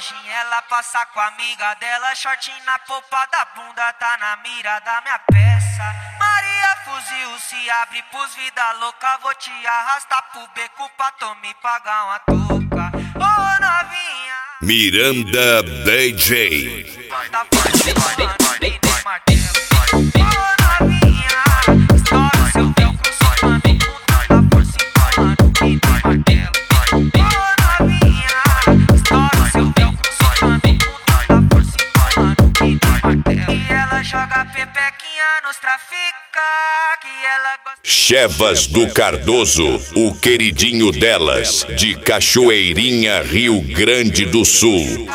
lojinha, ela passa com a amiga dela. Shortinho na polpa da bunda, tá na mira da minha peça. Maria fuzil se abre pros vida louca. Vou te arrastar pro beco pra tu me pagar uma touca. Ô novinha Miranda DJ. tá participando, nem martelo. Ô novinha, estoura o seu velcro, só mami. Tá participando, nem martelo. Ô novinha, estoura o seu velcro, só mami. Tá participando, nem martelo. E ela joga pepequinha nos trafica, que ela gosta. Chevas do Cardoso, o queridinho delas, de Cachoeirinha, Rio Grande do Sul.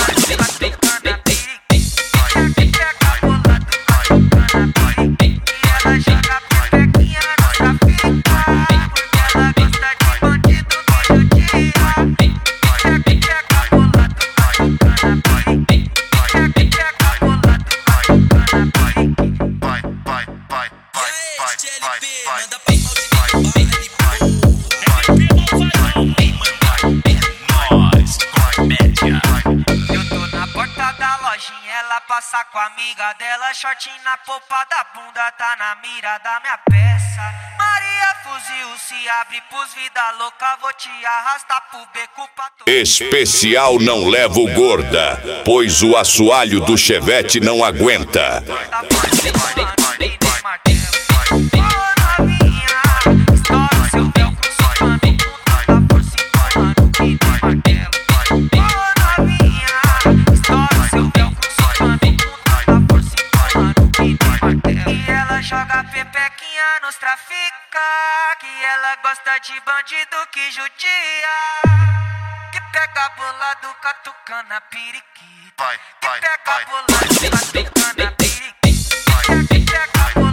Eu tô na porta da lojinha, ela passa com a amiga dela. Shortinho na polpa da bunda, tá na mira da minha peça. Maria fuzil se abre pros vida louca. Vou te arrastar pro beco pra tu. Especial não levo gorda, pois o assoalho do Chevette não aguenta. Tá participando, nem martelo. Ô novinha, estoura o seu velcro, só mami. Tá participando, nem martelo. Ô novinha, estoura o seu velcro, só mami. Tá participando, nem martelo. E ela joga pepequinha nos trafica, que ela gosta de bandido que judia, que pega bolado catucana periquita, que pega bolado catucana periquita, que pega bolado